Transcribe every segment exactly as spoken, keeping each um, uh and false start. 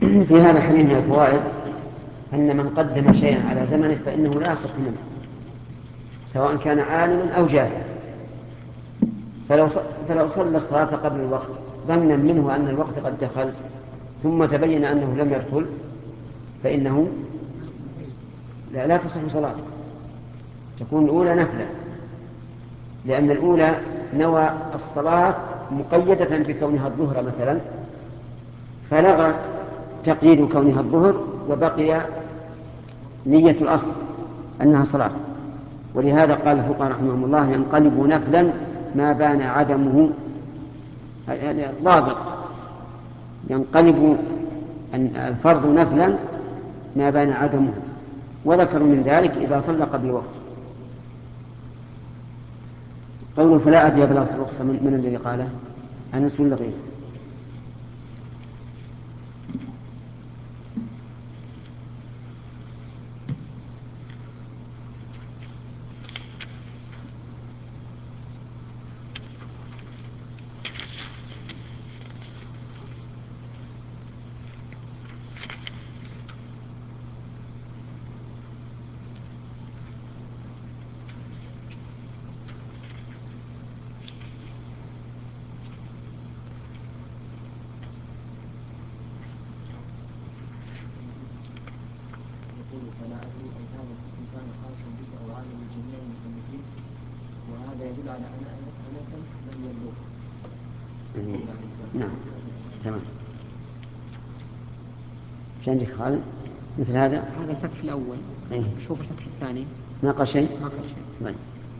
في هذا الحديث من الفوائد أن من قدم شيئا على زمنه فإنه لا يصح منه، سواء كان عالما أو جاهلا. فلو فلو صلى الصلاة قبل الوقت ظنا منه أن الوقت قد دخل ثم تبين أنه لم يدخل فإنه لا, لا تصح صلاته، تكون الأولى نفلا، لأن الأولى نوى الصلاة مقيدة بكونها الظهر مثلا، فلغى تقييد كونها الظهر وبقي نية الأصل أنها صلاة. ولهذا قال الفقهاء رحمهم الله ينقلب نفلا ما بان عدمه، هذا ضابط، ينقلب الفرض نفلا ما بان عدمه، وذكروا من ذلك إذا صلى قبل الوقت. قوله فلا أدري بلغت الرخصة من, من الذي قاله؟ أنس ولا غيره؟ فلا أدري أن هذا الاسم كان خاصا به أو عاما لجميع المحمدين، وهذا يدل على أن أنسا لم يبلغ. نعم تمام. ايش عندك خالد مثل هذا؟ هذا الفتح الأول. أيه؟ شوف الفتح الثاني ما قال شيء؟ ما قال شيء. طيب.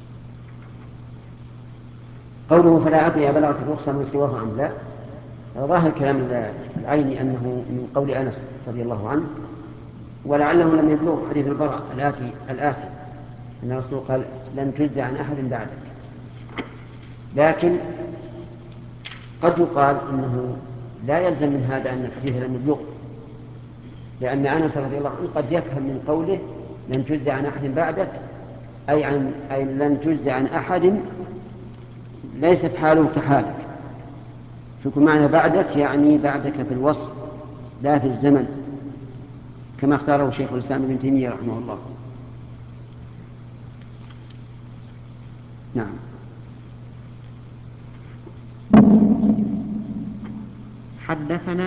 قوله فلا أدري بلغت الرخصة من سواه أم لا، ظاهر كلام العيني أنه من قول أنس رضي الله عنه، ولعله لم يبلغ حديث البراء الآتي الآتي أن الرسول قال لن تجزى عن أحد بعدك. لكن قد يقال إنه لا يلزم من هذا أن الحديث لم يبلغ، لأن أنس رضي الله عنه قد يفهم من قوله لن تجزى عن أحد بعدك أي, عن أي لن تجزى عن أحد ليست حاله كحالك، فيكون معنى بعدك يعني بعدك في الوصف لا في الزمن، كما اختاره شيخ الإسلام ابن تيمية رحمه الله. نعم. حدثنا